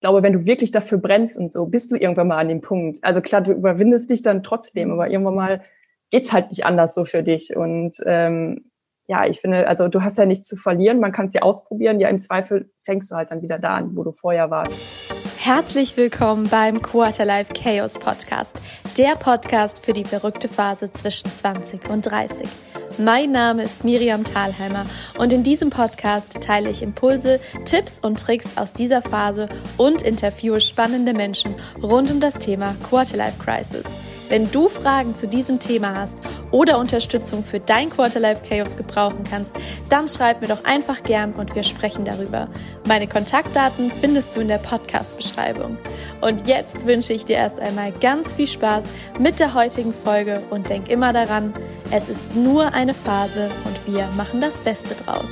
glaube, wenn du wirklich dafür brennst und so, bist du irgendwann mal an dem Punkt. Also klar, du überwindest dich dann trotzdem, aber irgendwann mal geht's halt nicht anders so für dich. Und ja, ich finde, also du hast ja nichts zu verlieren, man kann es ja ausprobieren. Ja, im Zweifel fängst du halt dann wieder da an, wo du vorher warst. Herzlich willkommen beim Quarterlife Chaos Podcast, der Podcast für die verrückte Phase zwischen 20 und 30. Mein Name ist Miriam Thalheimer und in diesem Podcast teile ich Impulse, Tipps und Tricks aus dieser Phase und interviewe spannende Menschen rund um das Thema Quarterlife Crisis. Wenn du Fragen zu diesem Thema hast oder Unterstützung für dein Quarterlife Chaos gebrauchen kannst, dann schreib mir doch einfach gern und wir sprechen darüber. Meine Kontaktdaten findest du in der Podcast-Beschreibung. Und jetzt wünsche ich dir erst einmal ganz viel Spaß mit der heutigen Folge und denk immer daran, es ist nur eine Phase und wir machen das Beste draus.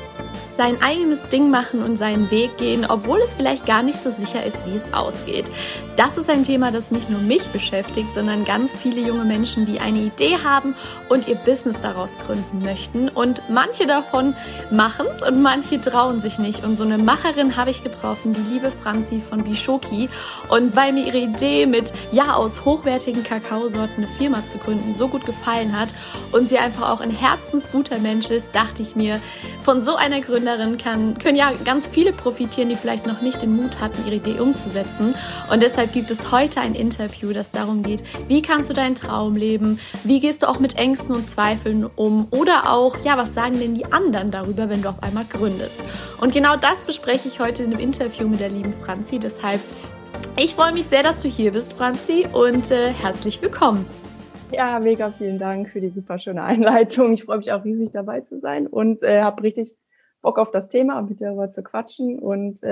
Sein eigenes Ding machen und seinen Weg gehen, obwohl es vielleicht gar nicht so sicher ist, wie es ausgeht. Das ist ein Thema, das nicht nur mich beschäftigt, sondern ganz viele junge Menschen, die eine Idee haben und ihr Business daraus gründen möchten. Und manche davon machen es und manche trauen sich nicht. Und so eine Macherin habe ich getroffen, die liebe Franzi von Bishoki. Und weil mir ihre Idee mit, aus hochwertigen Kakaosorten eine Firma zu gründen so gut gefallen hat und sie einfach auch ein herzensguter Mensch ist, dachte ich mir, von so einer Gründerin können ja ganz viele profitieren, die vielleicht noch nicht den Mut hatten, ihre Idee umzusetzen. Und deshalb gibt es heute ein Interview, das darum geht, wie kannst du deinen Traum leben? Wie gehst du auch mit Ängsten und Zweifeln um? Oder auch, was sagen denn die anderen darüber, wenn du auf einmal gründest? Und genau das bespreche ich heute in einem Interview mit der lieben Franzi. Deshalb, ich freue mich sehr, dass du hier bist, Franzi, und herzlich willkommen. Ja, mega vielen Dank für die super schöne Einleitung. Ich freue mich auch riesig dabei zu sein und habe richtig Bock auf das Thema und mit dir darüber zu quatschen und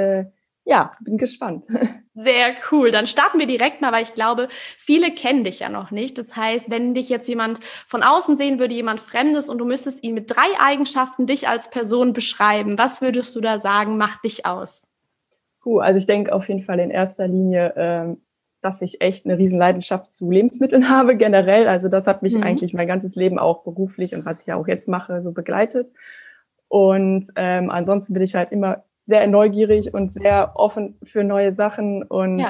bin gespannt. Sehr cool. Dann starten wir direkt mal, weil ich glaube, viele kennen dich ja noch nicht. Das heißt, wenn dich jetzt jemand von außen sehen würde, jemand Fremdes und du müsstest ihn mit 3 Eigenschaften dich als Person beschreiben, was würdest du da sagen, macht dich aus? Also ich denke auf jeden Fall in erster Linie, dass ich echt eine riesen Leidenschaft zu Lebensmitteln habe generell. Also das hat mich eigentlich mein ganzes Leben auch beruflich und was ich ja auch jetzt mache, so begleitet. Und ansonsten bin ich halt immer sehr neugierig und sehr offen für neue Sachen und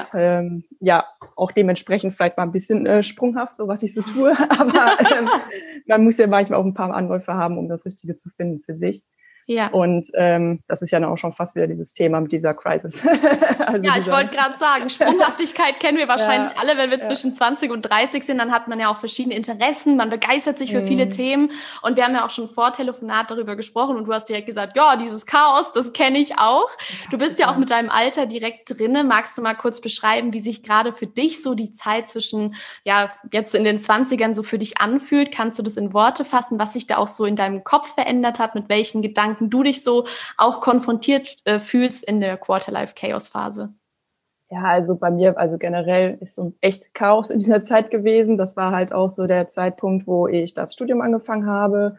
auch dementsprechend vielleicht mal ein bisschen sprunghaft, so was ich so tue. Aber man muss ja manchmal auch ein paar Anläufe haben, um das Richtige zu finden für sich. Ja. Und das ist ja auch schon fast wieder dieses Thema mit dieser Crisis. Ich wollte gerade sagen, Sprunghaftigkeit kennen wir wahrscheinlich alle, wenn wir zwischen 20 und 30 sind, dann hat man ja auch verschiedene Interessen, man begeistert sich für viele Themen und wir haben ja auch schon vor Telefonat darüber gesprochen und du hast direkt gesagt, dieses Chaos, das kenne ich auch. Du bist ja auch mit deinem Alter direkt drinne. Magst du mal kurz beschreiben, wie sich gerade für dich so die Zeit zwischen, jetzt in den 20ern so für dich anfühlt? Kannst du das in Worte fassen, was sich da auch so in deinem Kopf verändert hat, mit welchen Gedanken du dich so auch konfrontiert fühlst in der Quarterlife-Chaos-Phase? Ja, also bei mir, generell ist so echt Chaos in dieser Zeit gewesen. Das war halt auch so der Zeitpunkt, wo ich das Studium angefangen habe,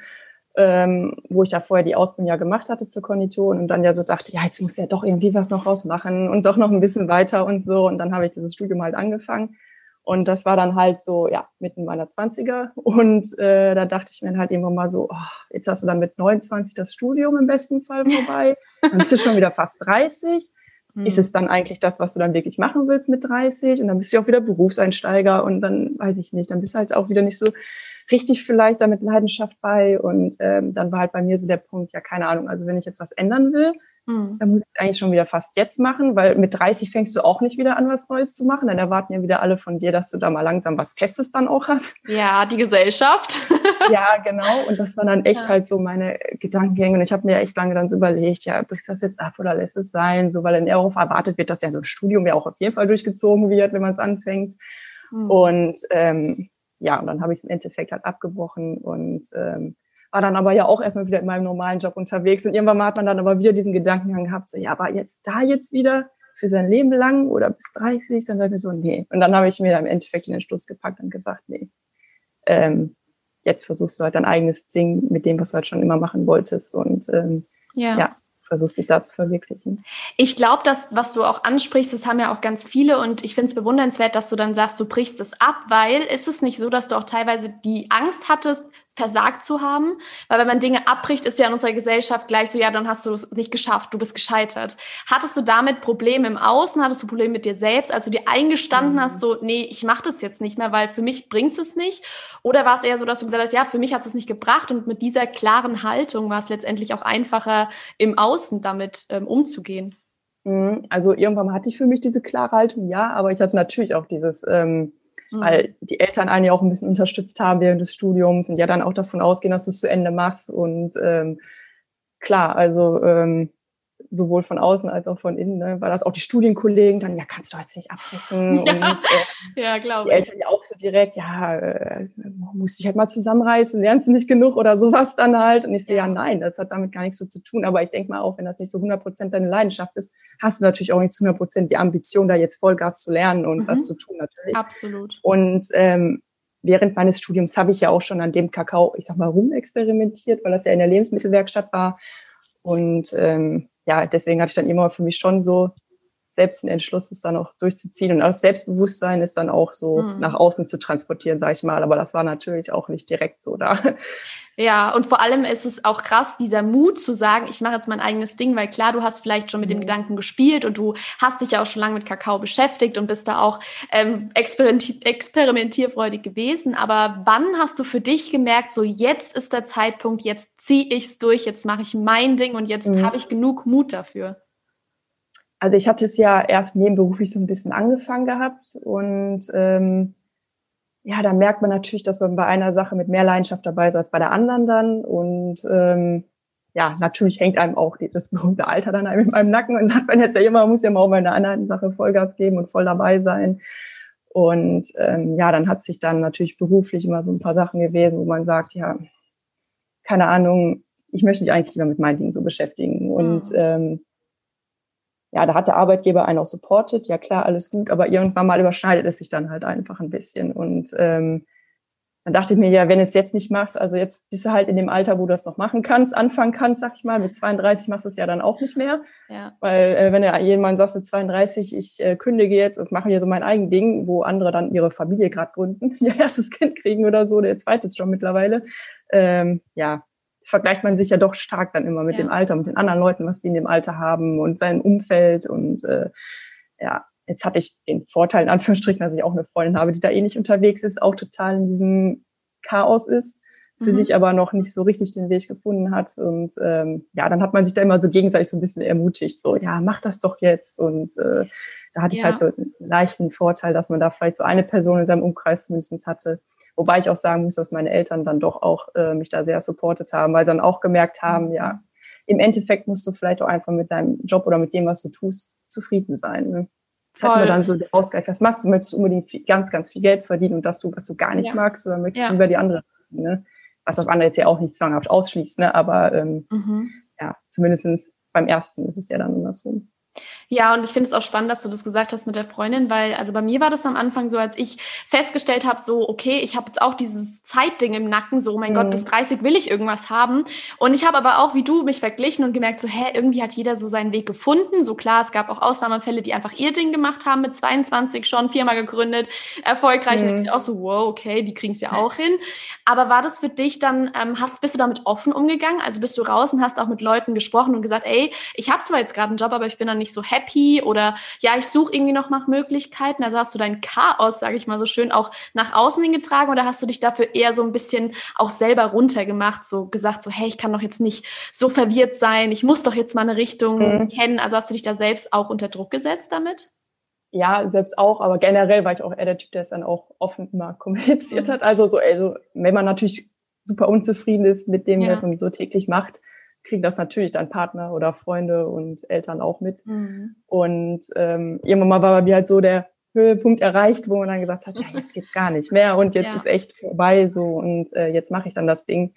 wo ich ja vorher die Ausbildung ja gemacht hatte zur Konditorin und dann ja so dachte, jetzt muss ja doch irgendwie was noch rausmachen und doch noch ein bisschen weiter und so. Und dann habe ich dieses Studium halt angefangen. Und das war dann halt so, mitten meiner 20er. Und da dachte ich mir halt irgendwann mal so, jetzt hast du dann mit 29 das Studium im besten Fall vorbei. Dann bist du schon wieder fast 30. Ist es dann eigentlich das, was du dann wirklich machen willst mit 30? Und dann bist du auch wieder Berufseinsteiger und dann, weiß ich nicht, dann bist du halt auch wieder nicht so richtig vielleicht da mit Leidenschaft bei. Und dann war halt bei mir so der Punkt, keine Ahnung, also wenn ich jetzt was ändern will, dann muss ich es eigentlich schon wieder fast jetzt machen, weil mit 30 fängst du auch nicht wieder an, was Neues zu machen. Dann erwarten ja wieder alle von dir, dass du da mal langsam was Festes dann auch hast. Ja, die Gesellschaft. Ja, genau. Und das waren dann echt halt so meine Gedankengänge. Und ich habe mir echt lange dann so überlegt, brichst du das jetzt ab oder lässt es sein? So, weil dann auch erwartet wird, dass ja so ein Studium ja auch auf jeden Fall durchgezogen wird, wenn man es anfängt. Und und dann habe ich es im Endeffekt halt abgebrochen und war dann aber ja auch erstmal wieder in meinem normalen Job unterwegs. Und irgendwann hat man dann aber wieder diesen Gedankengang gehabt, so, aber jetzt wieder für sein Leben lang oder bis 30, dann dachte ich mir so, nee. Und dann habe ich mir dann im Endeffekt in den Schluss gepackt und gesagt, nee, jetzt versuchst du halt dein eigenes Ding mit dem, was du halt schon immer machen wolltest und versuchst dich da zu verwirklichen. Ich glaube, das, was du auch ansprichst, das haben ja auch ganz viele und ich finde es bewundernswert, dass du dann sagst, du brichst es ab, weil ist es nicht so, dass du auch teilweise die Angst hattest, versagt zu haben, weil wenn man Dinge abbricht, ist ja in unserer Gesellschaft gleich so, ja, dann hast du es nicht geschafft, du bist gescheitert. Hattest du damit Probleme im Außen, hattest du Probleme mit dir selbst, als du dir eingestanden hast, so, nee, ich mache das jetzt nicht mehr, weil für mich bringt es nicht? Oder war es eher so, dass du gesagt hast, ja, für mich hat es nicht gebracht und mit dieser klaren Haltung war es letztendlich auch einfacher, im Außen damit umzugehen? Also irgendwann hatte ich für mich diese klare Haltung, ja, aber ich hatte natürlich auch dieses, weil die Eltern einen ja auch ein bisschen unterstützt haben während des Studiums und ja dann auch davon ausgehen, dass du es zu Ende machst. Und klar, also sowohl von außen als auch von innen, ne, war das auch die Studienkollegen, dann, ja, kannst du jetzt nicht abbrechen. Ja, und ja, glaube die Eltern ja auch so direkt, ja, musst dich halt mal zusammenreißen, lernst du nicht genug oder sowas dann halt. Und ich sehe, ja, nein, das hat damit gar nichts so zu tun. Aber ich denke mal auch, wenn das nicht so 100% deine Leidenschaft ist, hast du natürlich auch nicht zu 100% die Ambition, da jetzt Vollgas zu lernen und das zu tun natürlich. Absolut. Und während meines Studiums habe ich ja auch schon an dem Kakao, ich sag mal, rumexperimentiert, weil das ja in der Lebensmittelwerkstatt war. Und ja, deswegen hatte ich dann immer für mich schon so selbst den Entschluss, es dann auch durchzuziehen. Und das Selbstbewusstsein ist dann auch so nach außen zu transportieren, sage ich mal. Aber das war natürlich auch nicht direkt so da. Ja, und vor allem ist es auch krass, dieser Mut zu sagen, ich mache jetzt mein eigenes Ding, weil klar, du hast vielleicht schon mit dem Gedanken gespielt und du hast dich ja auch schon lange mit Kakao beschäftigt und bist da auch experimentierfreudig gewesen. Aber wann hast du für dich gemerkt, so jetzt ist der Zeitpunkt, jetzt ziehe ich es durch, jetzt mache ich mein Ding und jetzt habe ich genug Mut dafür? Also ich hatte es ja erst nebenberuflich so ein bisschen angefangen gehabt und ja, da merkt man natürlich, dass man bei einer Sache mit mehr Leidenschaft dabei ist als bei der anderen dann. Und ja, natürlich hängt einem auch das berühmte Alter dann einem in meinem Nacken und sagt man jetzt ja immer, man muss ja mal auch bei einer anderen Sache Vollgas geben und voll dabei sein. Und ja, dann hat sich dann natürlich beruflich immer so ein paar Sachen gewesen, wo man sagt, ja, keine Ahnung, ich möchte mich eigentlich lieber mit meinen Dingen so beschäftigen. Und ja, da hat der Arbeitgeber einen auch supportet, ja klar, alles gut, aber irgendwann mal überschneidet es sich dann halt einfach ein bisschen. Und dann dachte ich mir, ja, wenn du es jetzt nicht machst, also jetzt bist du halt in dem Alter, wo du das noch machen kannst, anfangen kannst, sag ich mal, mit 32 machst du es ja dann auch nicht mehr. Ja. Weil wenn du jemand sagst mit 32, ich kündige jetzt und mache hier so mein eigenes Ding, wo andere dann ihre Familie gerade gründen, ihr erstes Kind kriegen oder so, der zweite schon mittlerweile, ja, vergleicht man sich ja doch stark dann immer mit dem Alter, mit den anderen Leuten, was die in dem Alter haben und sein Umfeld. Und ja, jetzt hatte ich den Vorteil, in Anführungsstrichen, dass ich auch eine Freundin habe, die da ähnlich unterwegs ist, auch total in diesem Chaos ist, für sich aber noch nicht so richtig den Weg gefunden hat. Und ja, dann hat man sich da immer so gegenseitig so ein bisschen ermutigt, so, ja, mach das doch jetzt. Und da hatte ich halt so einen leichten Vorteil, dass man da vielleicht so eine Person in seinem Umkreis mindestens hatte. Wobei ich auch sagen muss, dass meine Eltern dann doch auch mich da sehr supportet haben, weil sie dann auch gemerkt haben, ja, im Endeffekt musst du vielleicht auch einfach mit deinem Job oder mit dem, was du tust, zufrieden sein. Ne? Das hat mir dann so der Ausgleich. Was machst du? Möchtest du unbedingt ganz, ganz viel Geld verdienen und das du, was du gar nicht magst, oder möchtest du über die andere, ne? Was das andere jetzt ja auch nicht zwanghaft ausschließt, ne? Aber ja, zumindest beim ersten ist es ja dann immer so. Ja, und ich finde es auch spannend, dass du das gesagt hast mit der Freundin, weil also bei mir war das am Anfang so, als ich festgestellt habe, so okay, ich habe jetzt auch dieses Zeitding im Nacken, so oh mein Gott, bis 30 will ich irgendwas haben. Und ich habe aber auch, wie du, mich verglichen und gemerkt, so irgendwie hat jeder so seinen Weg gefunden. So klar, es gab auch Ausnahmefälle, die einfach ihr Ding gemacht haben, mit 22 schon, Firma gegründet, erfolgreich. Und ich auch so, wow, okay, die kriegen es ja auch hin. Aber war das für dich dann, bist du damit offen umgegangen? Also bist du raus und hast auch mit Leuten gesprochen und gesagt, ey, ich habe zwar jetzt gerade einen Job, aber ich bin dann nicht so happy oder ja, ich suche irgendwie noch nach Möglichkeiten. Also hast du dein Chaos, sage ich mal so schön, auch nach außen hingetragen oder hast du dich dafür eher so ein bisschen auch selber runtergemacht, so gesagt, so hey, ich kann doch jetzt nicht so verwirrt sein, ich muss doch jetzt mal eine Richtung kennen. Also hast du dich da selbst auch unter Druck gesetzt damit? Ja, selbst auch, aber generell war ich auch eher der Typ, der es dann auch offen mal kommuniziert hat. Also wenn man natürlich super unzufrieden ist mit dem, was man so täglich macht, kriegen das natürlich dann Partner oder Freunde und Eltern auch mit. Und irgendwann mal war bei mir halt so der Höhepunkt erreicht, wo man dann gesagt hat, ja, jetzt geht's gar nicht mehr und jetzt ist echt vorbei so und jetzt mache ich dann das Ding.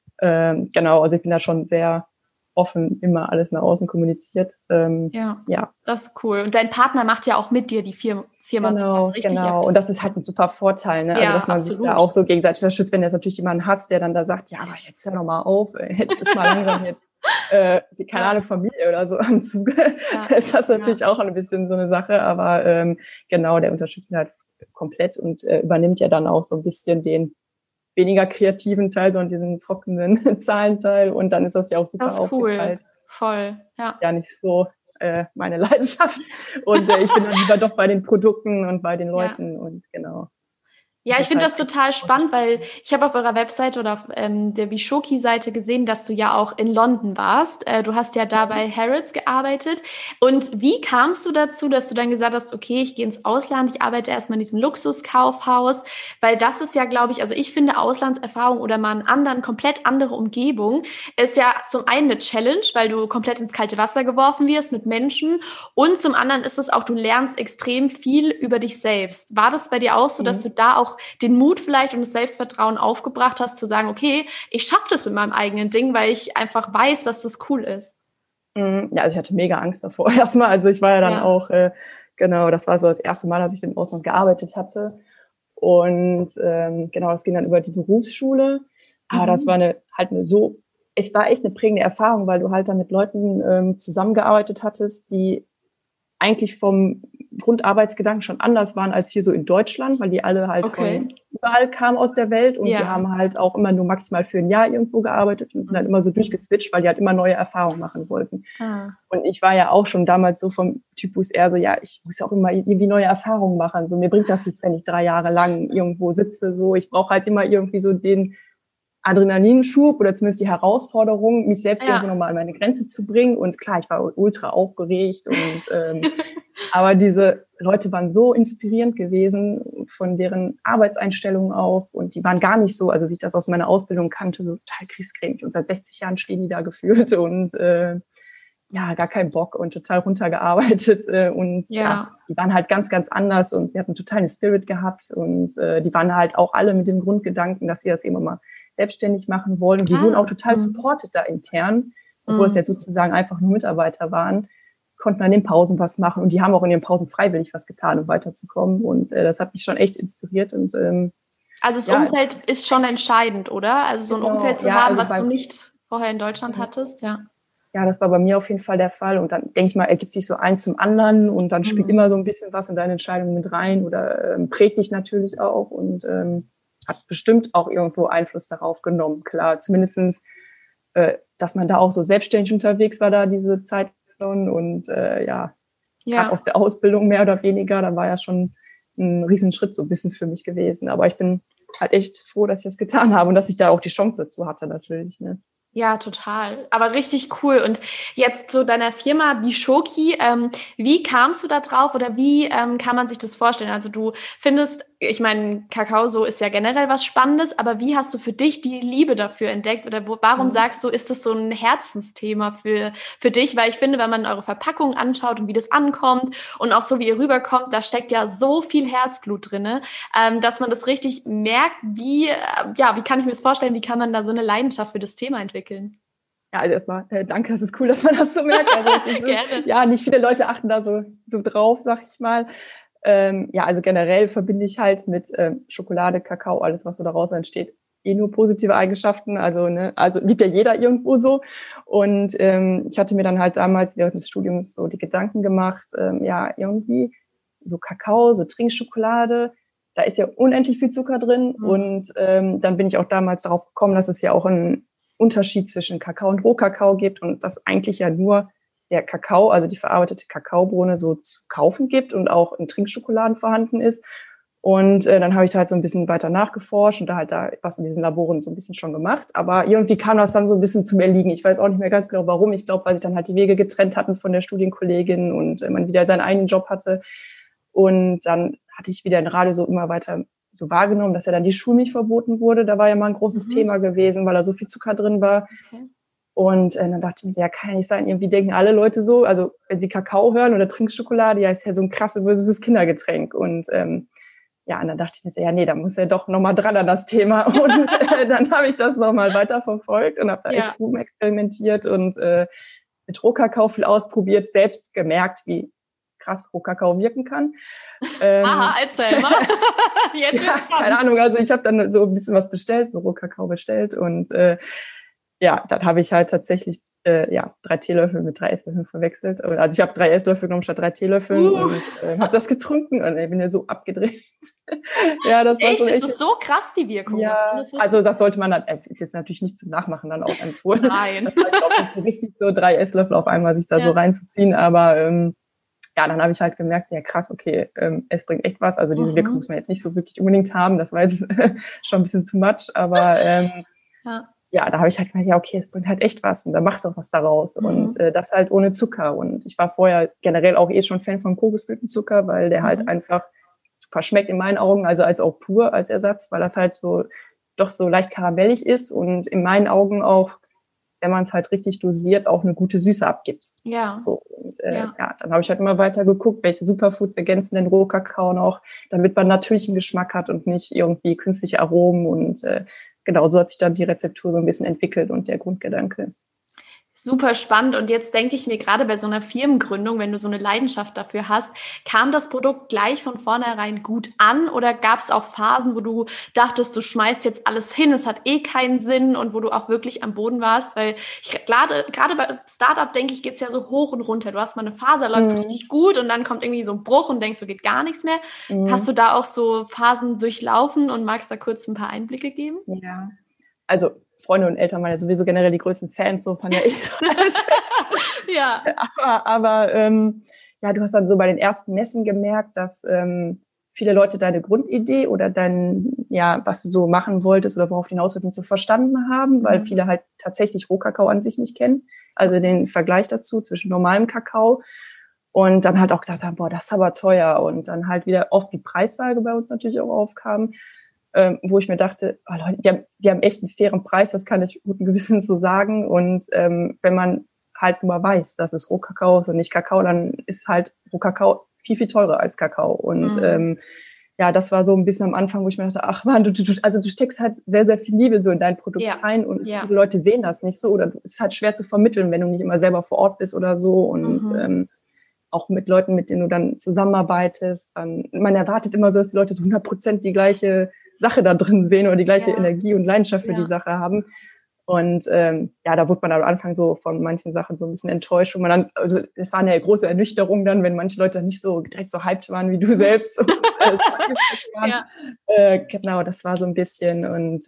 Genau, also ich bin da schon sehr offen, immer alles nach außen kommuniziert. Ja, das ist cool. Und dein Partner macht ja auch mit dir die Firma zusammen, richtig? Genau, und das ist halt ein super Vorteil, ne? Also, dass man sich da auch so gegenseitig unterstützt, wenn du jetzt natürlich jemanden hast, der dann da sagt, ja, aber jetzt hör doch mal auf, jetzt ist mal langsam jetzt, keine Ahnung, Familie oder so am Zuge. Ist das natürlich auch ein bisschen so eine Sache, aber genau, der unterstützt mich halt komplett und übernimmt ja dann auch so ein bisschen den weniger kreativen Teil, sondern diesen trockenen Zahlenteil. Und dann ist das ja auch super aufgeteilt. Cool. Voll, ja. Ja, nicht so meine Leidenschaft. Und ich bin dann lieber doch bei den Produkten und bei den Leuten und genau. Ja, ich finde das total spannend, weil ich habe auf eurer Webseite oder auf der Bishoki-Seite gesehen, dass du ja auch in London warst. Du hast ja da bei Harrods gearbeitet. Und wie kamst du dazu, dass du dann gesagt hast, okay, ich gehe ins Ausland, ich arbeite erstmal in diesem Luxuskaufhaus? Weil das ist ja, glaube ich, also ich finde Auslandserfahrung oder mal eine komplett andere Umgebung ist ja zum einen eine Challenge, weil du komplett ins kalte Wasser geworfen wirst mit Menschen. Und zum anderen ist es auch, du lernst extrem viel über dich selbst. War das bei dir auch so, dass du da auch den Mut vielleicht und das Selbstvertrauen aufgebracht hast, zu sagen, okay, ich schaffe das mit meinem eigenen Ding, weil ich einfach weiß, dass das cool ist? Ja, also ich hatte mega Angst davor erstmal. Also ich war ja dann auch, genau, das war so das erste Mal, dass ich im Ausland gearbeitet hatte. Und genau, das ging dann über die Berufsschule. Aber das war es war echt eine prägende Erfahrung, weil du halt dann mit Leuten zusammengearbeitet hattest, die eigentlich vom Grundarbeitsgedanken schon anders waren als hier so in Deutschland, weil die alle halt von überall kamen aus der Welt und die haben halt auch immer nur maximal für ein Jahr irgendwo gearbeitet und sind halt immer so durchgeswitcht, weil die halt immer neue Erfahrungen machen wollten. Und ich war ja auch schon damals so vom Typus eher so, ja, ich muss ja auch immer irgendwie neue Erfahrungen machen. So, mir bringt das nichts, wenn ich 3 Jahre lang irgendwo sitze. So, ich brauche halt immer irgendwie so den Adrenalinschub oder zumindest die Herausforderung, mich selbst irgendwo nochmal an meine Grenze zu bringen. Und klar, ich war ultra aufgeregt und aber diese Leute waren so inspirierend gewesen von deren Arbeitseinstellungen auch und die waren gar nicht so, also wie ich das aus meiner Ausbildung kannte, so total kriegscremig und seit 60 Jahren stehen die da gefühlt und gar keinen Bock und total runtergearbeitet und die waren halt ganz, ganz anders und die hatten total einen Spirit gehabt und die waren halt auch alle mit dem Grundgedanken, dass sie das eben mal selbstständig machen wollen. Und die wurden auch total supported da intern, obwohl es jetzt sozusagen einfach nur Mitarbeiter waren, konnten an den Pausen was machen. Und die haben auch in den Pausen freiwillig was getan, um weiterzukommen. Und das hat mich schon echt inspiriert. Und also das Umfeld ist schon entscheidend, oder? Also so ein Umfeld zu haben, also was du nicht vorher in Deutschland hattest, Ja, das war bei mir auf jeden Fall der Fall. Und dann denke ich mal, ergibt sich so eins zum anderen und dann spielt immer so ein bisschen was in deine Entscheidungen mit rein oder prägt dich natürlich auch und hat bestimmt auch irgendwo Einfluss darauf genommen. Klar, zumindestens, dass man da auch so selbstständig unterwegs war da diese Zeit schon und gerade aus der Ausbildung mehr oder weniger, da war ja schon ein Riesenschritt so ein bisschen für mich gewesen. Aber ich bin halt echt froh, dass ich das getan habe und dass ich da auch die Chance dazu hatte natürlich, ne? Ja, total. Aber richtig cool. Und jetzt zu deiner Firma Bishoki, wie kamst du da drauf oder wie kann man sich das vorstellen? Also du findest, ich meine, Kakao so ist ja generell was Spannendes, aber wie hast du für dich die Liebe dafür entdeckt? Oder warum sagst du, ist das so ein Herzensthema für dich? Weil ich finde, wenn man eure Verpackung anschaut und wie das ankommt und auch so wie ihr rüberkommt, da steckt ja so viel Herzblut drin, dass man das richtig merkt, wie kann ich mir das vorstellen, wie kann man da so eine Leidenschaft für das Thema entwickeln? Ja, also erstmal danke, das ist cool, dass man das so merkt. Also Gerne. Nicht viele Leute achten da so drauf, sag ich mal. Also generell verbinde ich halt mit Schokolade, Kakao, alles, was so daraus entsteht, nur positive Eigenschaften. Also liebt ja jeder irgendwo so. Und ich hatte mir dann halt damals während des Studiums so die Gedanken gemacht, irgendwie so Kakao, so Trinkschokolade, da ist ja unendlich viel Zucker drin. Und dann bin ich auch damals darauf gekommen, dass es ja auch einen Unterschied zwischen Kakao und Rohkakao gibt und dass eigentlich ja nur der Kakao, also die verarbeitete Kakaobohne, so zu kaufen gibt und auch in Trinkschokoladen vorhanden ist. Und dann habe ich da halt so ein bisschen weiter nachgeforscht und da was in diesen Laboren so ein bisschen schon gemacht. Aber irgendwie kam das dann so ein bisschen zum Erliegen. Ich weiß auch nicht mehr ganz genau, warum. Ich glaube, weil sich dann halt die Wege getrennt hatten von der Studienkollegin und man wieder seinen eigenen Job hatte. Und dann hatte ich wieder in Radio so immer weiter so wahrgenommen, dass ja dann die Schulmilch verboten wurde. Da war ja mal ein großes Thema gewesen, weil da so viel Zucker drin war. Okay. Und dann dachte ich mir so, ja, kann ja nicht sein, irgendwie denken alle Leute so, also wenn sie Kakao hören oder Trinkschokolade, ja, ist ja so ein krasses, süßes Kindergetränk. Und und dann dachte ich mir so, ja, nee, da muss ja doch nochmal dran an das Thema. Und dann habe ich das nochmal weiterverfolgt und habe da echt rumexperimentiert und mit Rohkakao viel ausprobiert, selbst gemerkt, wie krass Rohkakao wirken kann. Erzähl mal. Jetzt keine Ahnung, also ich habe dann so ein bisschen was bestellt, so Rohkakao bestellt und ja, dann habe ich halt tatsächlich 3 Teelöffel mit 3 Esslöffeln verwechselt. Also ich habe 3 Esslöffel genommen statt 3 Teelöffeln und habe das getrunken und ich bin ja so abgedreht. Ja, das war schon echt. Ist das so krass, die Wirkung? Ja, also das sollte man dann, ist jetzt natürlich nicht zum Nachmachen dann auch empfohlen. Nein. Das war auch nicht so richtig, so 3 Esslöffel auf einmal sich da so reinzuziehen, aber dann habe ich halt gemerkt, ja krass, okay, es bringt echt was. Also diese Wirkung muss man jetzt nicht so wirklich unbedingt haben, das war jetzt schon ein bisschen too much, aber da habe ich halt gemerkt, ja okay, es bringt halt echt was und da macht doch was daraus und das halt ohne Zucker. Und ich war vorher generell auch schon Fan von Kokosblütenzucker, weil der halt einfach super schmeckt in meinen Augen, also als auch pur als Ersatz, weil das halt so doch so leicht karamellig ist und in meinen Augen auch, wenn man es halt richtig dosiert, auch eine gute Süße abgibt. Ja. So, und dann habe ich halt immer weiter geguckt, welche Superfoods ergänzen den Rohkakao noch, damit man natürlichen Geschmack hat und nicht irgendwie künstliche Aromen. Und genau, so hat sich dann die Rezeptur so ein bisschen entwickelt und der Grundgedanke. Super spannend. Und jetzt denke ich mir, gerade bei so einer Firmengründung, wenn du so eine Leidenschaft dafür hast, kam das Produkt gleich von vornherein gut an oder gab es auch Phasen, wo du dachtest, du schmeißt jetzt alles hin, es hat eh keinen Sinn und wo du auch wirklich am Boden warst? Weil gerade bei Startup, denke ich, geht es ja so hoch und runter. Du hast mal eine Phase, da läuft richtig gut und dann kommt irgendwie so ein Bruch und denkst, so geht gar nichts mehr. Hast du da auch so Phasen durchlaufen und magst da kurz ein paar Einblicke geben? Ja, also Freunde und Eltern waren ja sowieso generell die größten Fans so von der alles. Ja. Aber du hast dann so bei den ersten Messen gemerkt, dass viele Leute deine Grundidee oder was du so machen wolltest oder worauf du hinaus willst, so verstanden haben, weil viele halt tatsächlich Rohkakao an sich nicht kennen. Also den Vergleich dazu zwischen normalem Kakao. Und dann halt auch gesagt haben, boah, das ist aber teuer. Und dann halt wieder oft die Preisfrage bei uns natürlich auch aufkam. Wo ich mir dachte, oh Leute, wir haben echt einen fairen Preis, das kann ich guten Gewissens so sagen. Und wenn man halt nur weiß, dass es Rohkakao ist und nicht Kakao, dann ist halt Rohkakao viel, viel teurer als Kakao. Und das war so ein bisschen am Anfang, wo ich mir dachte, ach man, du steckst halt sehr, sehr viel Liebe so in dein Produkt rein und viele Leute sehen das nicht so. Oder es ist halt schwer zu vermitteln, wenn du nicht immer selber vor Ort bist oder so. Und auch mit Leuten, mit denen du dann zusammenarbeitest. Man erwartet immer so, dass die Leute so 100% die gleiche Sache da drin sehen oder die gleiche Energie und Leidenschaft für die Sache haben. Und da wurde man am Anfang so von manchen Sachen so ein bisschen enttäuscht. Und also es war eine große Ernüchterung dann, wenn manche Leute nicht so direkt so hyped waren wie du selbst. Und, genau, das war so ein bisschen. Und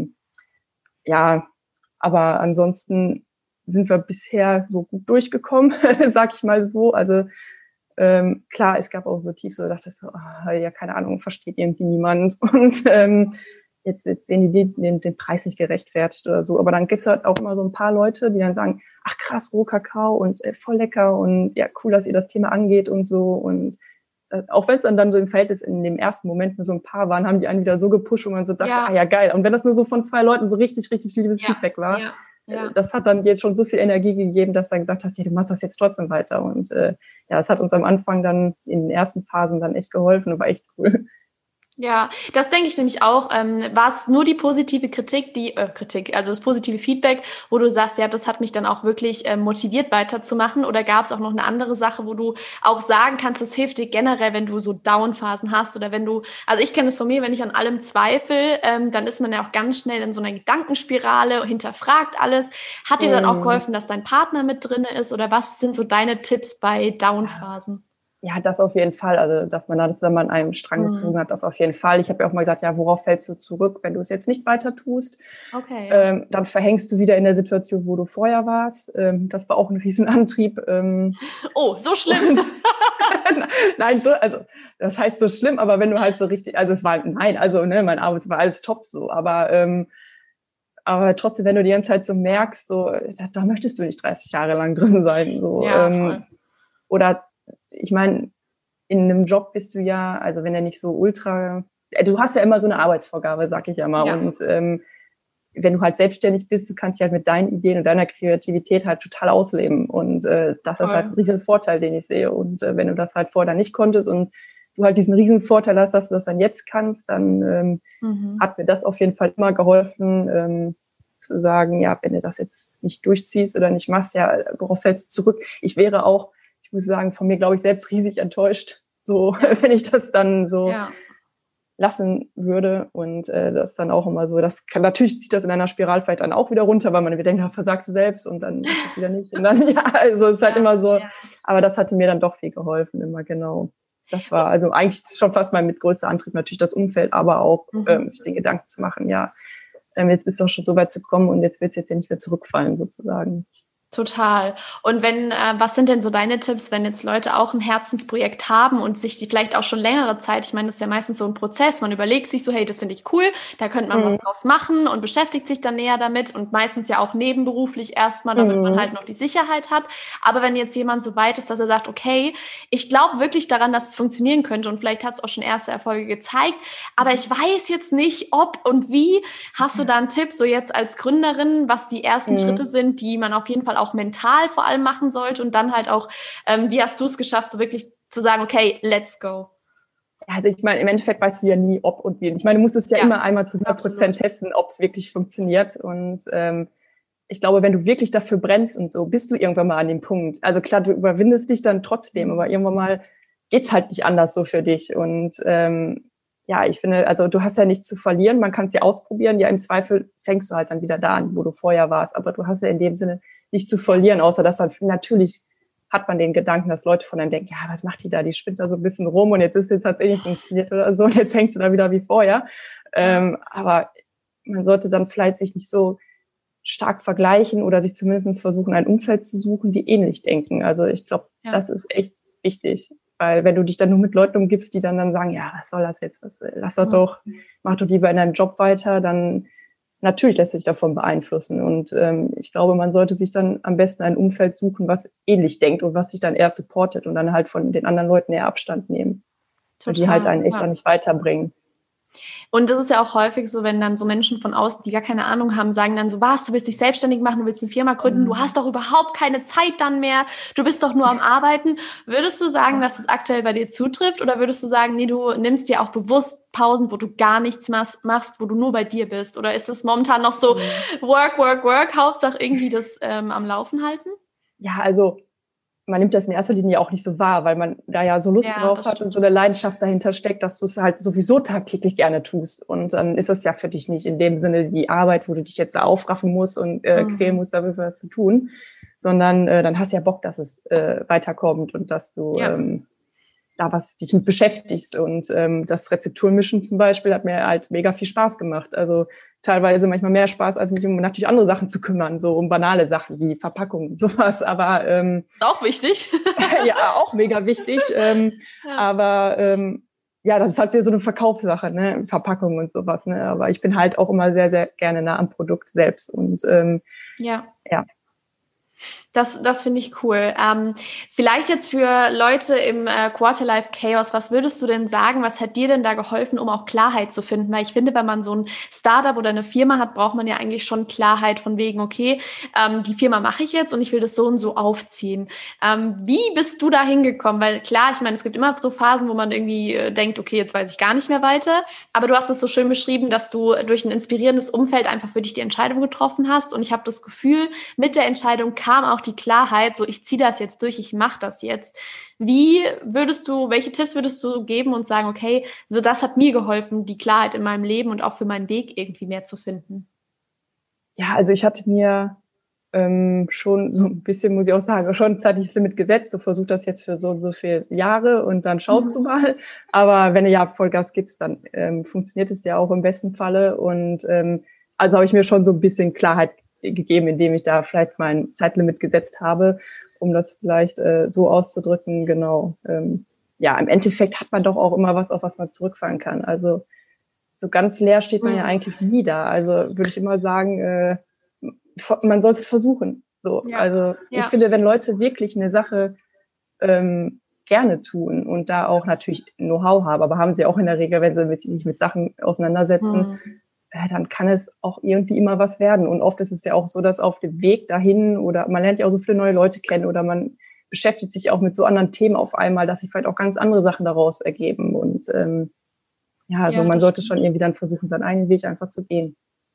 aber ansonsten sind wir bisher so gut durchgekommen, sag ich mal so. Also klar, es gab auch so tief, so dachte ich so, keine Ahnung, versteht irgendwie niemand. Und jetzt sehen die den Preis nicht gerechtfertigt oder so. Aber dann gibt's halt auch immer so ein paar Leute, die dann sagen, ach krass, Rohkakao und voll lecker und ja, cool, dass ihr das Thema angeht und so. Und auch wenn es dann so im Verhältnis in dem ersten Moment nur so ein paar waren, haben die einen wieder so gepusht, und man so dachte, ja geil. Und wenn das nur so von 2 Leuten so richtig, richtig liebes Feedback war, das hat dann jetzt schon so viel Energie gegeben, dass du dann gesagt hast, du machst das jetzt trotzdem weiter. Und das hat uns am Anfang dann in den ersten Phasen dann echt geholfen und war echt cool. Ja, das denke ich nämlich auch. War es nur die positive also das positive Feedback, wo du sagst, ja, das hat mich dann auch wirklich motiviert weiterzumachen? Oder gab es auch noch eine andere Sache, wo du auch sagen kannst, das hilft dir generell, wenn du so Down-Phasen hast oder also ich kenne es von mir, wenn ich an allem zweifle, dann ist man ja auch ganz schnell in so einer Gedankenspirale, hinterfragt alles. Hat dir dann auch geholfen, dass dein Partner mit drin ist oder was sind so deine Tipps bei Down-Phasen? Ja, das auf jeden Fall. Also, dass man da zusammen an einem Strang gezogen hat, das auf jeden Fall. Ich habe ja auch mal gesagt, ja, worauf fällst du zurück, wenn du es jetzt nicht weiter tust? Okay. Dann verhängst du wieder in der Situation, wo du vorher warst. Das war auch ein Riesenantrieb. Oh, so schlimm. Nein, das heißt so schlimm, aber wenn du halt so richtig, also es war, mein Arbeit war alles top so, aber trotzdem, wenn du die ganze Zeit so merkst, so, da möchtest du nicht 30 Jahre lang drin sein, so. Ja, oder ich meine, in einem Job bist du ja, also wenn er nicht so ultra, du hast ja immer so eine Arbeitsvorgabe, sag ich ja mal. Ja. Und wenn du halt selbstständig bist, du kannst dich halt mit deinen Ideen und deiner Kreativität halt total ausleben. Und das ist halt ein riesen Vorteil, den ich sehe. Und wenn du das halt vorher nicht konntest und du halt diesen riesen Vorteil hast, dass du das dann jetzt kannst, dann hat mir das auf jeden Fall immer geholfen, zu sagen, ja, wenn du das jetzt nicht durchziehst oder nicht machst, ja, worauf fällst du zurück? Ich muss sagen, von mir, glaube ich, selbst riesig enttäuscht, so, wenn ich das dann so, lassen würde. Und das ist dann auch immer so, natürlich zieht das in einer Spirale vielleicht dann auch wieder runter, weil man wieder denkt, versagst du selbst und dann ist es wieder nicht. Und dann, also es ist halt immer so, aber das hatte mir dann doch viel geholfen, immer genau. Das war also eigentlich schon fast mein mitgrößter Antrieb, natürlich das Umfeld, aber auch sich den Gedanken zu machen, jetzt ist doch schon so weit zu kommen und jetzt wird es jetzt ja nicht mehr zurückfallen sozusagen. Total. Und was sind denn so deine Tipps, wenn jetzt Leute auch ein Herzensprojekt haben und sich die vielleicht auch schon längere Zeit, ich meine, das ist ja meistens so ein Prozess, man überlegt sich so, hey, das finde ich cool, da könnte man was draus machen und beschäftigt sich dann näher damit und meistens ja auch nebenberuflich erstmal, damit man halt noch die Sicherheit hat. Aber wenn jetzt jemand so weit ist, dass er sagt, okay, ich glaube wirklich daran, dass es funktionieren könnte und vielleicht hat es auch schon erste Erfolge gezeigt, aber ich weiß jetzt nicht, ob und wie. Hast du da einen Tipp, so jetzt als Gründerin, was die ersten Schritte sind, die man auf jeden Fall auch mental vor allem machen sollte und dann halt auch, wie hast du es geschafft, so wirklich zu sagen, okay, let's go? Also ich meine, im Endeffekt weißt du ja nie, ob und wie. Ich meine, du musst es ja immer einmal zu 100% testen, ob es wirklich funktioniert. Und ich glaube, wenn du wirklich dafür brennst und so, bist du irgendwann mal an dem Punkt. Also klar, du überwindest dich dann trotzdem, aber irgendwann mal geht's halt nicht anders so für dich. Und ich finde, also du hast ja nichts zu verlieren, man kann es ja ausprobieren. Ja, im Zweifel fängst du halt dann wieder da an, wo du vorher warst. Aber du hast ja in dem Sinne nicht zu verlieren, außer dass dann natürlich hat man den Gedanken, dass Leute von einem denken, ja, was macht die da? Die spinnt da so ein bisschen rum und jetzt ist es tatsächlich funktioniert oder so und jetzt hängt sie da wieder wie vorher. Aber man sollte dann vielleicht sich nicht so stark vergleichen oder sich zumindest versuchen, ein Umfeld zu suchen, die ähnlich denken. Also ich glaube, das ist echt wichtig. Weil wenn du dich dann nur mit Leuten umgibst, die dann sagen, ja, was soll das jetzt? Lass das doch, mach doch lieber in deinem Job weiter, dann natürlich lässt sich davon beeinflussen. Und ich glaube, man sollte sich dann am besten ein Umfeld suchen, was ähnlich denkt und was sich dann eher supportet und dann halt von den anderen Leuten eher Abstand nehmen. Total, die halt einen echt dann nicht weiterbringen. Und das ist ja auch häufig so, wenn dann so Menschen von außen, die gar keine Ahnung haben, sagen dann so, was, du willst dich selbstständig machen, du willst eine Firma gründen, du hast doch überhaupt keine Zeit dann mehr, du bist doch nur am Arbeiten. Würdest du sagen, dass das aktuell bei dir zutrifft oder würdest du sagen, nee, du nimmst dir auch bewusst Pausen, wo du gar nichts machst, wo du nur bei dir bist? Oder ist es momentan noch so work, Hauptsache irgendwie das am Laufen halten? Ja, also man nimmt das in erster Linie auch nicht so wahr, weil man da ja so Lust drauf hat und so eine Leidenschaft dahinter steckt, dass du es halt sowieso tagtäglich gerne tust. Und dann ist es ja für dich nicht in dem Sinne die Arbeit, wo du dich jetzt aufraffen musst und quälen musst, dafür was zu tun, sondern dann hast du ja Bock, dass es weiterkommt und dass du da was dich mit beschäftigst. Und das Rezepturmischen zum Beispiel hat mir halt mega viel Spaß gemacht. Also teilweise manchmal mehr Spaß, als mich um natürlich andere Sachen zu kümmern, so um banale Sachen wie Verpackung und sowas. Aber ist auch wichtig. ja, auch mega wichtig. Aber das ist halt wieder so eine Verkaufssache, ne, Verpackung und sowas. Ne? Aber ich bin halt auch immer sehr, sehr gerne nah am Produkt selbst. Und ja. Das finde ich cool. Vielleicht jetzt für Leute im Quarterlife Chaos, was würdest du denn sagen, was hat dir denn da geholfen, um auch Klarheit zu finden? Weil ich finde, wenn man so ein Startup oder eine Firma hat, braucht man ja eigentlich schon Klarheit von wegen, okay, die Firma mache ich jetzt und ich will das so und so aufziehen. Wie bist du da hingekommen? Weil klar, ich meine, es gibt immer so Phasen, wo man irgendwie denkt, okay, jetzt weiß ich gar nicht mehr weiter. Aber du hast es so schön beschrieben, dass du durch ein inspirierendes Umfeld einfach für dich die Entscheidung getroffen hast. Und ich habe das Gefühl, mit der Entscheidung kam auch die Klarheit, so ich ziehe das jetzt durch, ich mache das jetzt. Welche Tipps würdest du geben und sagen, okay, so das hat mir geholfen, die Klarheit in meinem Leben und auch für meinen Weg irgendwie mehr zu finden? Ja, also ich hatte mir schon so ein bisschen, muss ich auch sagen, schon zeitliches Limit gesetzt, so versuch das jetzt für so und so viele Jahre und dann schaust du mal. Aber wenn du ja Vollgas gibst, dann funktioniert es ja auch im besten Falle. Und also habe ich mir schon so ein bisschen Klarheit gegeben, indem ich da vielleicht mein Zeitlimit gesetzt habe, um das vielleicht so auszudrücken, genau. Im Endeffekt hat man doch auch immer was, auf was man zurückfallen kann. Also so ganz leer steht man ja eigentlich nie da. Also würde ich immer sagen, man soll es versuchen. So, ich finde, wenn Leute wirklich eine Sache gerne tun und da auch natürlich Know-how haben, aber haben sie auch in der Regel, wenn sie sich mit Sachen auseinandersetzen, dann kann es auch irgendwie immer was werden. Und oft ist es ja auch so, dass auf dem Weg dahin oder man lernt ja auch so viele neue Leute kennen oder man beschäftigt sich auch mit so anderen Themen auf einmal, dass sich vielleicht auch ganz andere Sachen daraus ergeben. Und man sollte schon irgendwie dann versuchen, seinen eigenen Weg einfach zu gehen.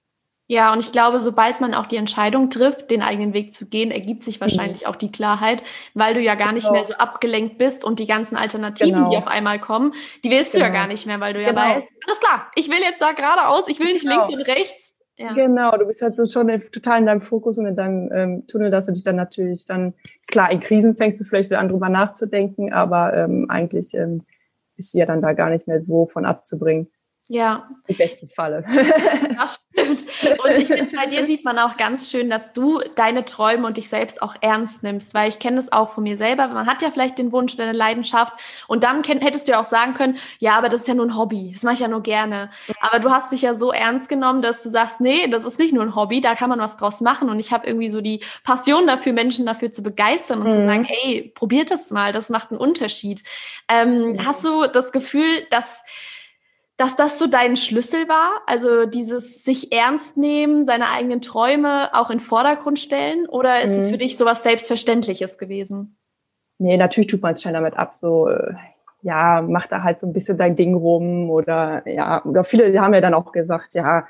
Ja, und ich glaube, sobald man auch die Entscheidung trifft, den eigenen Weg zu gehen, ergibt sich wahrscheinlich auch die Klarheit, weil du ja gar nicht mehr Genau, so abgelenkt bist und die ganzen Alternativen, die auf genau, einmal kommen, die willst du ja gar genau, nicht mehr, weil du ja genau, weißt, alles klar, ich will jetzt da geradeaus, ich will nicht links genau. und rechts. Ja. Genau, du bist halt so schon total in deinem Fokus und in deinem Tunnel, dass du dich dann natürlich dann, klar, in Krisen fängst du vielleicht wieder an, drüber nachzudenken, aber eigentlich bist du ja dann da gar nicht mehr so von abzubringen. Ja. Im besten Falle. Das stimmt. Und ich finde, bei dir sieht man auch ganz schön, dass du deine Träume und dich selbst auch ernst nimmst, weil ich kenne das auch von mir selber. Man hat ja vielleicht den Wunsch, deine Leidenschaft und dann hättest du ja auch sagen können, ja, aber das ist ja nur ein Hobby, das mache ich ja nur gerne. Aber du hast dich ja so ernst genommen, dass du sagst, nee, das ist nicht nur ein Hobby, da kann man was draus machen und ich habe irgendwie so die Passion dafür, Menschen dafür zu begeistern und zu sagen, ey, probiert das mal, das macht einen Unterschied. Hast du das Gefühl, dass das so dein Schlüssel war? Also dieses sich ernst nehmen, seine eigenen Träume auch in den Vordergrund stellen? Oder ist es für dich sowas Selbstverständliches gewesen? Nee, natürlich tut man es schnell damit ab, so, ja, mach da halt so ein bisschen dein Ding rum oder ja, oder viele haben ja dann auch gesagt, ja,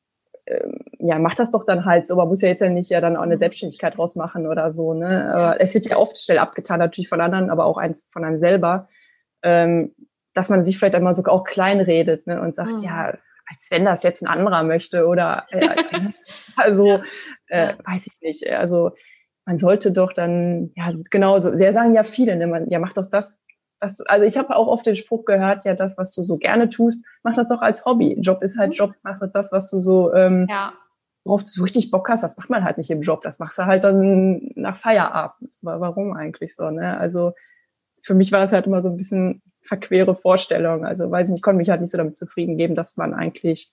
ja, mach das doch dann halt so, man muss ja jetzt ja nicht ja dann auch eine Selbstständigkeit draus machen oder so, ne? Aber es wird ja oft schnell abgetan, natürlich von anderen, aber auch von einem selber, dass man sich vielleicht einmal so auch kleinredet, ne? Und sagt, ja, als wenn das jetzt ein anderer möchte oder als wenn, also weiß ich nicht. Also man sollte doch dann, ja, genauso, sehr sagen ja viele, ne? Ja, mach doch das, was du, also ich habe auch oft den Spruch gehört, ja, das, was du so gerne tust, mach das doch als Hobby. Job ist halt Job, mach doch das, was du so, Ja. worauf du so richtig Bock hast, das macht man halt nicht im Job, das machst du halt dann nach Feierabend. Warum eigentlich so, ne? Also für mich war das halt immer so ein bisschen verquere Vorstellung. Also weiß nicht, ich konnte mich halt nicht so damit zufrieden geben, dass man eigentlich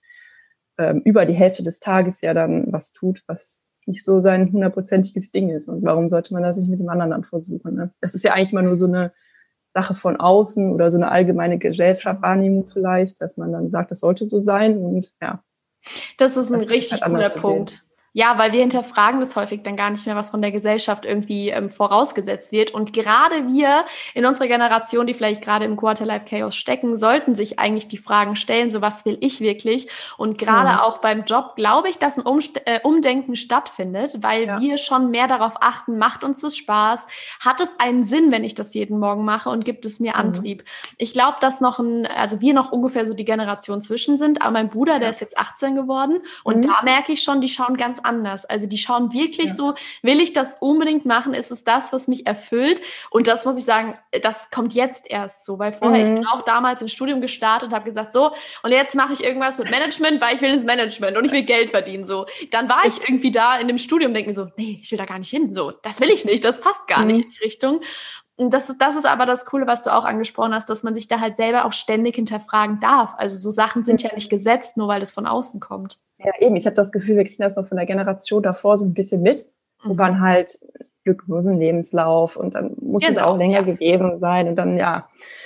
über die Hälfte des Tages ja dann was tut, was nicht so sein hundertprozentiges Ding ist. Und warum sollte man das nicht mit dem anderen dann versuchen? Ne? Das ist ja eigentlich mal nur so eine Sache von außen oder so eine allgemeine Gesellschaftswahrnehmung vielleicht, dass man dann sagt, das sollte so sein. Und ja, Das ist ein das ist richtig halt cooler anders gesehen. Punkt. Ja, weil wir hinterfragen das häufig dann gar nicht mehr, was von der Gesellschaft irgendwie vorausgesetzt wird. Und gerade wir in unserer Generation, die vielleicht gerade im Quarterlife-Chaos stecken, sollten sich eigentlich die Fragen stellen, so was will ich wirklich? Und gerade auch beim Job glaube ich, dass ein Umdenken stattfindet, weil wir schon mehr darauf achten, macht uns das Spaß? Hat es einen Sinn, wenn ich das jeden Morgen mache und gibt es mir Antrieb? Ich glaube, dass also wir noch ungefähr so die Generation zwischen sind, aber mein Bruder, der ist jetzt 18 geworden und da merke ich schon, die schauen ganz anders. Also die schauen wirklich so, will ich das unbedingt machen? Ist es das, was mich erfüllt? Und das muss ich sagen, das kommt jetzt erst so, weil vorher, ich bin auch damals ins Studium gestartet und habe gesagt, so, und jetzt mache ich irgendwas mit Management, weil ich will ins Management und ich will Geld verdienen. So, dann war ich irgendwie da in dem Studium, denke mir so, nee, ich will da gar nicht hin. So, das will ich nicht, das passt gar nicht in die Richtung. Und das ist aber das Coole, was du auch angesprochen hast, dass man sich da halt selber auch ständig hinterfragen darf. Also so Sachen sind ja nicht gesetzt, nur weil das von außen kommt. Ja, eben. Ich habe das Gefühl, wir kriegen das noch von der Generation davor so ein bisschen mit. Wo waren halt glücklosen Lebenslauf und dann muss es auch länger gewesen sein und dann, ja.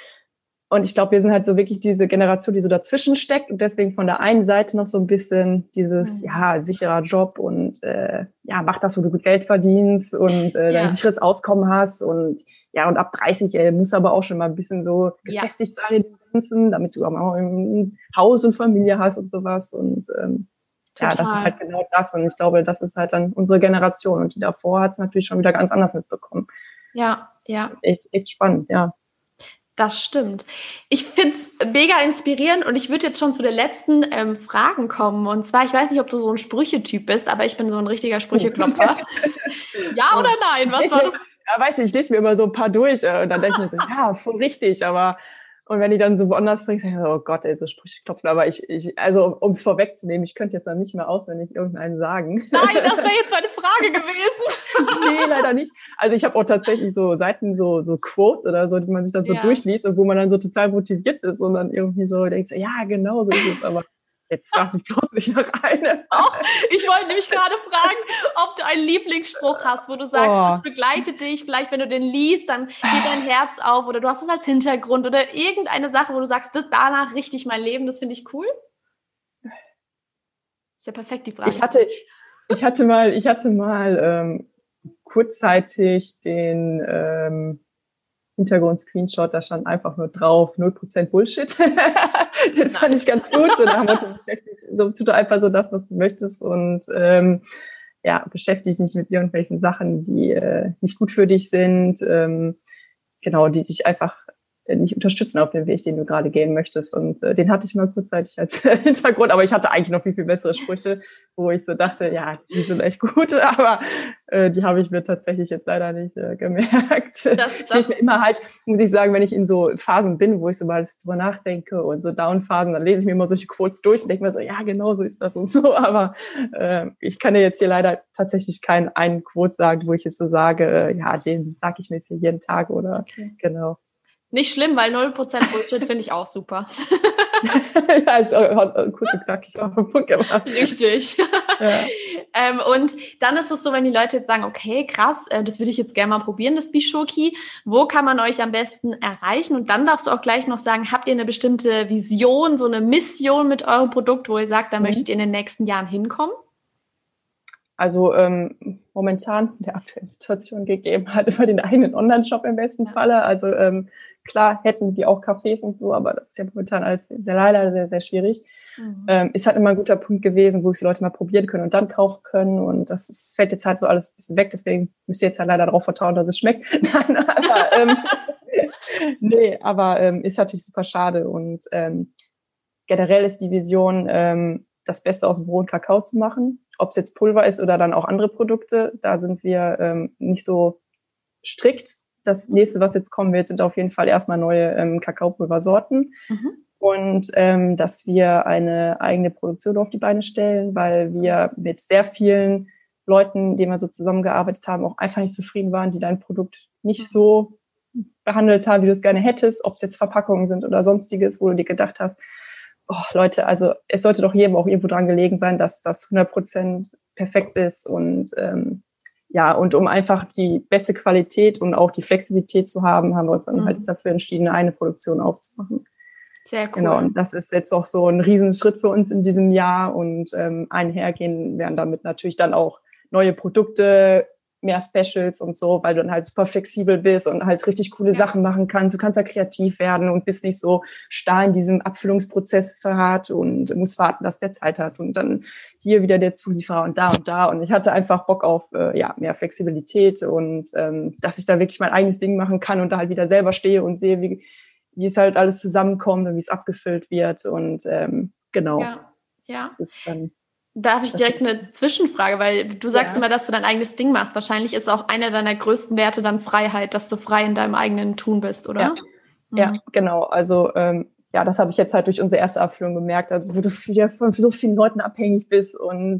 Und ich glaube, wir sind halt so wirklich diese Generation, die so dazwischen steckt und deswegen von der einen Seite noch so ein bisschen dieses, ja, sicherer Job und ja, mach das, wo du gut Geld verdienst und dein sicheres Auskommen hast und ja, und ab 30 muss aber auch schon mal ein bisschen so gefestigt sein in den Grenzen, damit du auch mal ein Haus und Familie hast und sowas und ja, das ist halt genau das. Und ich glaube, das ist halt dann unsere Generation. Und die davor hat es natürlich schon wieder ganz anders mitbekommen. Ja, ja. Echt spannend, ja. Das stimmt. Ich find's mega inspirierend und ich würde jetzt schon zu den letzten Fragen kommen. Und zwar, ich weiß nicht, ob du so ein Sprüchetyp bist, aber ich bin so ein richtiger Sprücheklopfer. Ja oder nein? Was war das? Ja, weiß nicht, ich lese mir immer so ein paar durch und dann denke ich mir so, ja, voll richtig, aber und wenn die dann so woanders bringen, sage ich, oh Gott, ey, so Sprüche klopfen. Aber also um es vorwegzunehmen, ich könnte jetzt dann nicht mehr auswendig irgendeinen sagen. Nein, das wäre jetzt meine Frage gewesen. Nee, leider nicht. Also ich habe auch tatsächlich so Seiten, so Quotes oder so, die man sich dann so durchliest und wo man dann so total motiviert ist und dann irgendwie so denkt, so, ja, genau so ist es, aber jetzt frag mich bloß nicht nach einem. Auch, ich wollte nämlich gerade fragen, ob du einen Lieblingsspruch hast, wo du sagst, das begleitet dich, vielleicht wenn du den liest, dann geht dein Herz auf oder du hast es als Hintergrund oder irgendeine Sache, wo du sagst, danach richte ich mein Leben, das finde ich cool. Ist ja perfekt, die Frage. Ich hatte mal kurzzeitig den Hintergrund-Screenshot, da stand einfach nur drauf, 0% Bullshit. Den fand ich ganz gut. So, da haben wir uns beschäftigt, so, tu doch einfach so das, was du möchtest und beschäftige dich nicht mit irgendwelchen Sachen, die nicht gut für dich sind, die dich einfach nicht unterstützen auf dem Weg, den du gerade gehen möchtest. Und den hatte ich mal kurzzeitig als Hintergrund, aber ich hatte eigentlich noch viel bessere Sprüche, wo ich so dachte, ja, die sind echt gut, aber die habe ich mir tatsächlich jetzt leider nicht gemerkt. Ich lese mir immer halt, muss ich sagen, wenn ich in so Phasen bin, wo ich so mal drüber nachdenke und so Down-Phasen, dann lese ich mir immer solche Quotes durch und denke mir so, ja, genau so ist das und so, aber ich kann dir jetzt hier leider tatsächlich keinen einen Quote sagen, wo ich jetzt so sage, den sage ich mir jetzt hier jeden Tag oder genau. Nicht schlimm, weil 0% Bullshit finde ich auch super. Ja, ist kurz und knackig auf den Punkt gemacht. Richtig. Ja. Und dann ist es so, wenn die Leute jetzt sagen, okay, krass, das würde ich jetzt gerne mal probieren, das Bishoki. Wo kann man euch am besten erreichen? Und dann darfst du auch gleich noch sagen, habt ihr eine bestimmte Vision, so eine Mission mit eurem Produkt, wo ihr sagt, da möchtet ihr in den nächsten Jahren hinkommen? Also momentan in der aktuellen Situation gegeben hat über den eigenen Online-Shop im besten Falle. Also klar hätten wir auch Cafés und so, aber das ist ja momentan alles leider sehr, sehr schwierig. Ist halt immer ein guter Punkt gewesen, wo es die Leute mal probieren können und dann kaufen können. Und fällt jetzt halt so alles ein bisschen weg. Deswegen müsst ihr jetzt halt leider darauf vertrauen, dass es schmeckt. aber ist natürlich super schade. Und generell ist die Vision, das Beste aus Brot und Kakao zu machen. Ob es jetzt Pulver ist oder dann auch andere Produkte, da sind wir nicht so strikt. Das nächste, was jetzt kommen wird, sind auf jeden Fall erstmal neue Kakaopulversorten. Und dass wir eine eigene Produktion auf die Beine stellen, weil wir mit sehr vielen Leuten, denen wir so zusammengearbeitet haben, auch einfach nicht zufrieden waren, die dein Produkt nicht so behandelt haben, wie du es gerne hättest, ob es jetzt Verpackungen sind oder sonstiges, wo du dir gedacht hast, oh, Leute, also es sollte doch jedem auch irgendwo dran gelegen sein, dass das 100% perfekt ist und und um einfach die beste Qualität und auch die Flexibilität zu haben, haben wir uns dann halt dafür entschieden, eine Produktion aufzumachen. Sehr cool. Genau, und das ist jetzt auch so ein Riesenschritt für uns in diesem Jahr und einhergehen werden damit natürlich dann auch neue Produkte, mehr Specials und so, weil du dann halt super flexibel bist und halt richtig coole Sachen machen kannst. Du kannst da kreativ werden und bist nicht so starr in diesem Abfüllungsprozess verharrt und musst warten, dass der Zeit hat und dann hier wieder der Zulieferer und da und da. Und ich hatte einfach Bock auf mehr Flexibilität und dass ich da wirklich mein eigenes Ding machen kann und da halt wieder selber stehe und sehe, wie es halt alles zusammenkommt und wie es abgefüllt wird. Und genau. Ja. Das ist dann Da habe ich direkt eine Zwischenfrage, weil du sagst immer, dass du dein eigenes Ding machst. Wahrscheinlich ist auch einer deiner größten Werte dann Freiheit, dass du frei in deinem eigenen Tun bist, oder? Ja, genau. Also das habe ich jetzt halt durch unsere erste Abfüllung gemerkt, wo du wieder von so vielen Leuten abhängig bist und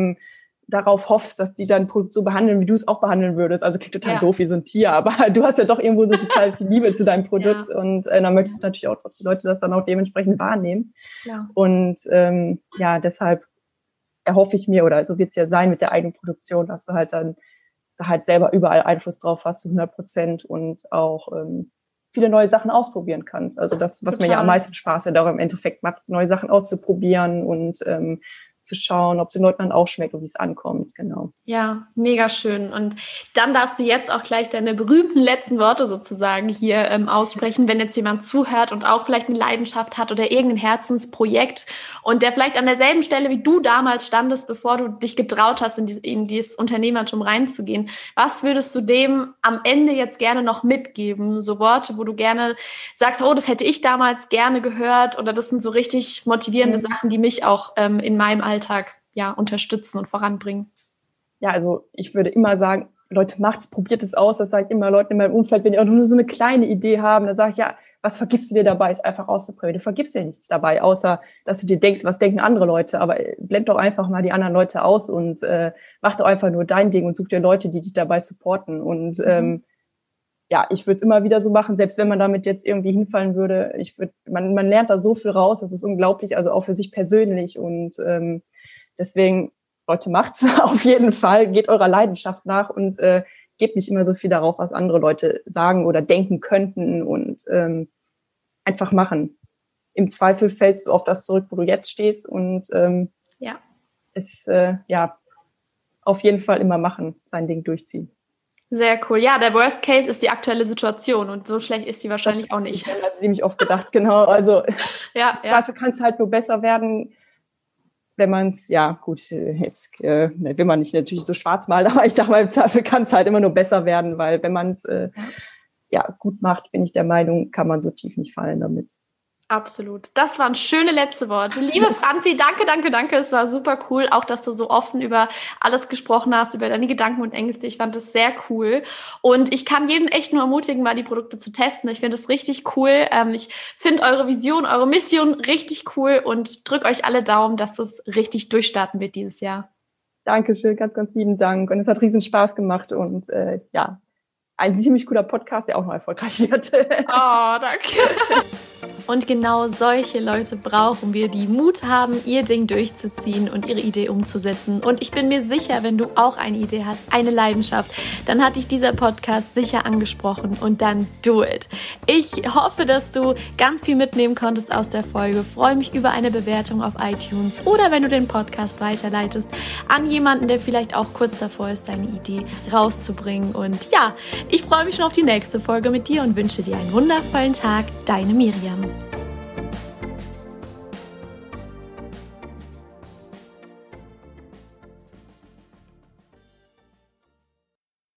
darauf hoffst, dass die dein Produkt so behandeln, wie du es auch behandeln würdest. Also klingt total doof wie so ein Tier, aber du hast ja doch irgendwo so total viel Liebe zu deinem Produkt und dann möchtest du natürlich auch, dass die Leute das dann auch dementsprechend wahrnehmen. Ja. Und deshalb erhoffe ich mir, oder so wird es ja sein mit der eigenen Produktion, dass du halt dann da halt selber überall Einfluss drauf hast zu 100% und auch viele neue Sachen ausprobieren kannst. Also das, was mir ja am meisten Spaß darum im Endeffekt macht, neue Sachen auszuprobieren und zu schauen, ob es den Leuten dann auch schmeckt und wie es ankommt, genau. Ja, mega schön. Und dann darfst du jetzt auch gleich deine berühmten letzten Worte sozusagen hier aussprechen, wenn jetzt jemand zuhört und auch vielleicht eine Leidenschaft hat oder irgendein Herzensprojekt und der vielleicht an derselben Stelle wie du damals standest, bevor du dich getraut hast, in dieses Unternehmertum reinzugehen. Was würdest du dem am Ende jetzt gerne noch mitgeben? So Worte, wo du gerne sagst, oh, das hätte ich damals gerne gehört oder das sind so richtig motivierende Sachen, die mich auch in meinem Alltag unterstützen und voranbringen. Ja, also ich würde immer sagen, Leute, macht's, probiert es aus. Das sage ich immer Leuten in meinem Umfeld, wenn die auch nur so eine kleine Idee haben, dann sage ich, ja, was vergibst du dir dabei, es einfach auszuprobieren. Du vergibst dir nichts dabei, außer dass du dir denkst, was denken andere Leute. Aber blend doch einfach mal die anderen Leute aus und mach doch einfach nur dein Ding und such dir Leute, die dich dabei supporten. Und ich würde es immer wieder so machen, selbst wenn man damit jetzt irgendwie hinfallen würde. Man lernt da so viel raus, das ist unglaublich, also auch für sich persönlich. Und deswegen, Leute, macht's auf jeden Fall, geht eurer Leidenschaft nach und gebt nicht immer so viel darauf, was andere Leute sagen oder denken könnten und einfach machen. Im Zweifel fällst du auf das zurück, wo du jetzt stehst und auf jeden Fall immer machen, sein Ding durchziehen. Sehr cool. Ja, der Worst Case ist die aktuelle Situation und so schlecht ist sie wahrscheinlich auch nicht. Das hat ziemlich oft gedacht, genau. Also dafür kann es halt nur besser werden, wenn man es, jetzt will man nicht natürlich so schwarz malen, aber ich sag mal, im Zweifel kann es halt immer nur besser werden, weil wenn man es gut macht, bin ich der Meinung, kann man so tief nicht fallen damit. Absolut. Das waren schöne letzte Worte. Liebe Franzi, danke. Es war super cool, auch dass du so offen über alles gesprochen hast, über deine Gedanken und Ängste. Ich fand das sehr cool. Und ich kann jeden echt nur ermutigen, mal die Produkte zu testen. Ich finde das richtig cool. Ich finde eure Vision, eure Mission richtig cool und drücke euch alle Daumen, dass das richtig durchstarten wird dieses Jahr. Dankeschön, ganz, ganz lieben Dank. Und es hat riesen Spaß gemacht und ein ziemlich cooler Podcast, der auch noch erfolgreich wird. Oh, danke. Und genau solche Leute brauchen wir, die Mut haben, ihr Ding durchzuziehen und ihre Idee umzusetzen. Und ich bin mir sicher, wenn du auch eine Idee hast, eine Leidenschaft, dann hat dich dieser Podcast sicher angesprochen und dann do it. Ich hoffe, dass du ganz viel mitnehmen konntest aus der Folge. Freue mich über eine Bewertung auf iTunes oder wenn du den Podcast weiterleitest an jemanden, der vielleicht auch kurz davor ist, deine Idee rauszubringen. Und ja, ich freue mich schon auf die nächste Folge mit dir und wünsche dir einen wundervollen Tag. Deine Miriam.